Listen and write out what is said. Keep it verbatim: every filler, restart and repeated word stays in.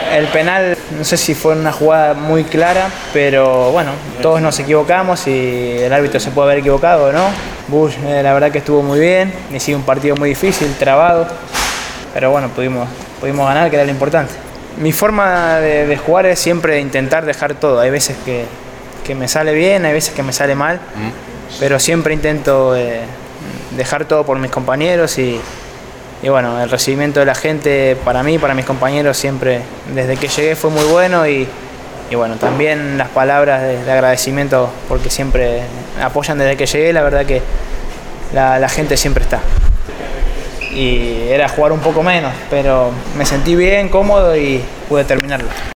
El penal, no sé si fue una jugada muy clara, pero bueno, todos nos equivocamos y el árbitro se puede haber equivocado, ¿no? Bush, eh, la verdad que estuvo muy bien, hicimos un partido muy difícil, trabado, pero bueno, pudimos, pudimos ganar, que era lo importante. Mi forma de, de jugar es siempre intentar dejar todo. Hay veces que, que me sale bien, hay veces que me sale mal, mm. pero siempre intento eh, dejar todo por mis compañeros y Y bueno, el recibimiento de la gente para mí, para mis compañeros, siempre desde que llegué fue muy bueno y, y bueno, también las palabras de, de agradecimiento porque siempre apoyan desde que llegué, la verdad que la, la gente siempre está. Y era jugar un poco menos, pero me sentí bien, cómodo y pude terminarlo.